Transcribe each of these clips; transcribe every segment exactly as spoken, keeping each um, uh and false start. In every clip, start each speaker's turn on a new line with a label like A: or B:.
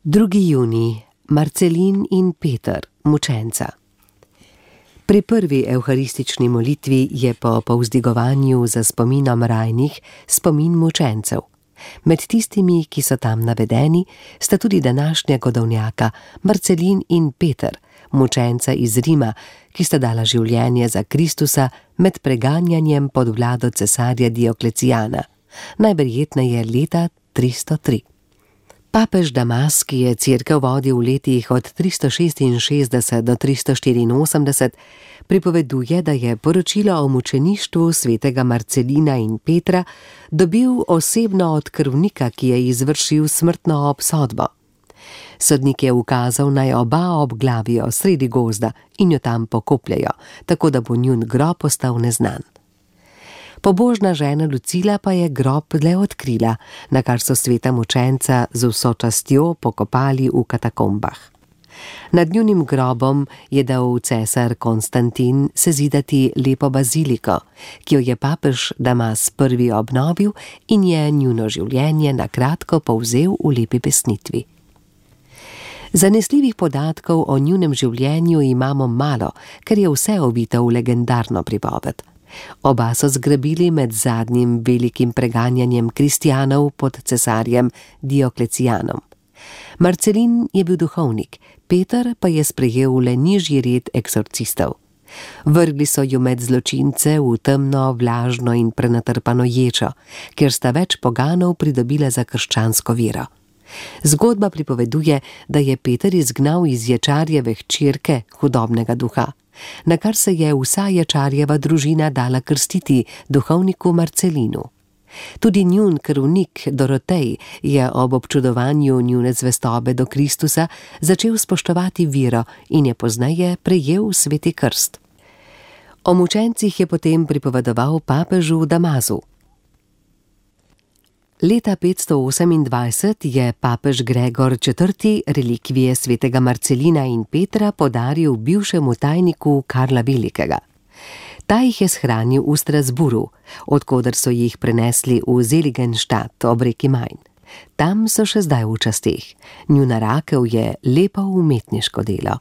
A: drugi junij, Marcelin in Peter, mučenca. Pri prvi evharistični molitvi je po povzdigovanju za spominom rajnih spomin mučencev. Med tistimi, ki so tam navedeni, sta tudi današnja godovnjaka Marcelin in Peter, mučenca iz Rima, ki sta dala življenje za Kristusa med preganjanjem pod vlado cesarja Dioklecijana, najverjetneje leta tristo tri. Papež Damas, ki je cerkev vodil v letih od tristo šestinšestdeset do tristo štiriinosemdeset, pripoveduje, da je poročilo o mučeništvu svetega Marcelina in Petra dobil osebno od krvnika, ki je izvršil smrtno obsodbo. Sodnik je ukazal, naj oba obglavijo sredi gozda in jo tam pokopljajo, tako da bo njun grob ostal neznan. Pobožna žena Lucila pa je grob le odkrila, na kar so sveta mučenca z vso častjo pokopali v katakombah. Nad njunim grobom je dal cesar Konstantin sezidati lepo baziliko, ki jo je papež Damas prvi obnovil in je njuno življenje na kratko povzel v lepi pesnitvi. Zanesljivih podatkov o njunem življenju imamo malo, ker je vse ovito v legendarno pripoved. Oba so zgrabili med zadnjim velikim preganjanjem kristjanov pod cesarjem Dioklecijanom. Marcelin je bil duhovnik, Peter pa je sprejel le nižji red eksorcistov. Vrgli so ju med zločince v temno, vlažno in prenatrpano ječo, kjer sta več poganov pridobila za krščansko vero. Zgodba pripoveduje, da je Peter izgnal iz ječarjeve hčerke hudobnega duha, na kar se je vsa ječarjeva družina dala krstiti duhovniku Marcelinu. Tudi njun krvnik Dorotej je ob občudovanju njune zvestobe do Kristusa začel spoštovati vero in je pozneje prejel sveti krst. O mučencih je potem pripovedoval papežu Damasu. Leta petsto osemindvajset je papež Gregor četrti relikvije svetega Marcelina in Petra podaril bivšemu tajniku Karla Velikega. Ta jih je shranil v Strasburu, odkoder so jih prenesli v Seligenstadt ob reki Main. Tam so še zdaj v časteh. Njuna rakev je lepo umetniško delo.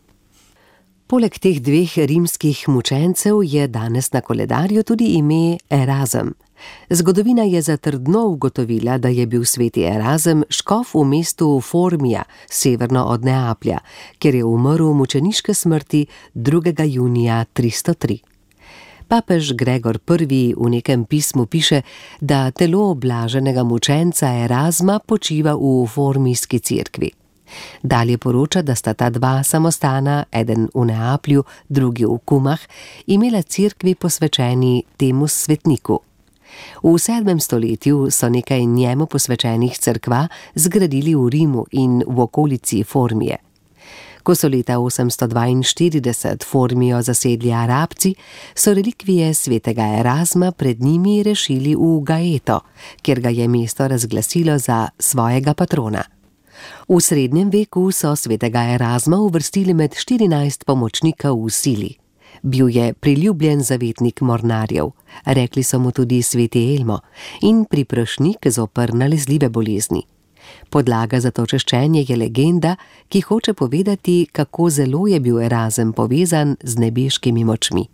A: Poleg teh dveh rimskih mučencev je danes na koledarju tudi ime Erazem. Zgodovina je zatrdno ugotovila, da je bil sveti Erazem škof v mestu Formija, severno od Neaplja, kjer je umrl mučeniške smrti drugega junija tristo tri. Papež Gregor prvi v nekem pismu piše, da telo blaženega mučenca Erazma počiva v formijski cerkvi. Dalje poroča, da sta ta dva samostana, eden v Neaplju, drugi v Kumah, imela cerkvi posvečeni temu svetniku. V sedmem stoletju so nekaj njemu posvečenih cerkva zgradili v Rimu in v okolici Formije. Ko so leta osemsto dvainštirideset Formijo zasedli Arabci, so relikvije svetega Erazma pred njimi rešili v Gaeto, kjer ga je mesto razglasilo za svojega patrona. V srednjem veku so svetega Erazma uvrstili med štirinajst pomočnikov v sili. Bil je priljubljen zavetnik mornarjev, rekli so mu tudi sveti Elmo, in priprašnik zoper nalezljive bolezni. Podlaga za to češčenje je legenda, ki hoče povedati, kako zelo je bil Erazem povezan z nebeškimi močmi.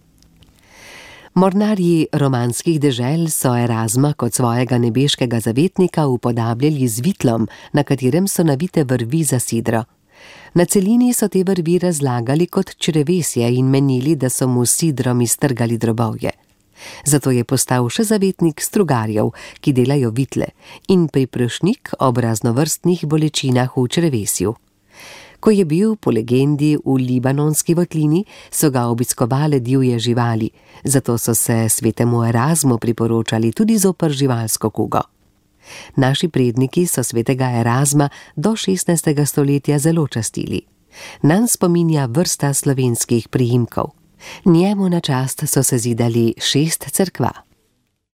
A: Mornarji romanskih dežel so Erazma kot svojega nebeškega zavetnika upodabljali z vitlom, na katerem so navite vrvi za sidro. Na celini so te vrvi razlagali kot črevesje in menili, da so mu sidrom iztrgali drobovje. Zato je postal še zavetnik strugarjev, ki delajo vitle, in priprašnik ob raznovrstnih bolečinah v črevesju. Ko je bil po legendi v libanonski votlini, so ga obiskovale divje živali, zato so se svetemu Erazmu priporočali tudi zoper živalsko kugo. Naši predniki so svetega Erazma do šestnajstega stoletja zelo častili. Nanj spominja vrsta slovenskih priimkov. Njemu na čast so sezidali šest cerkva.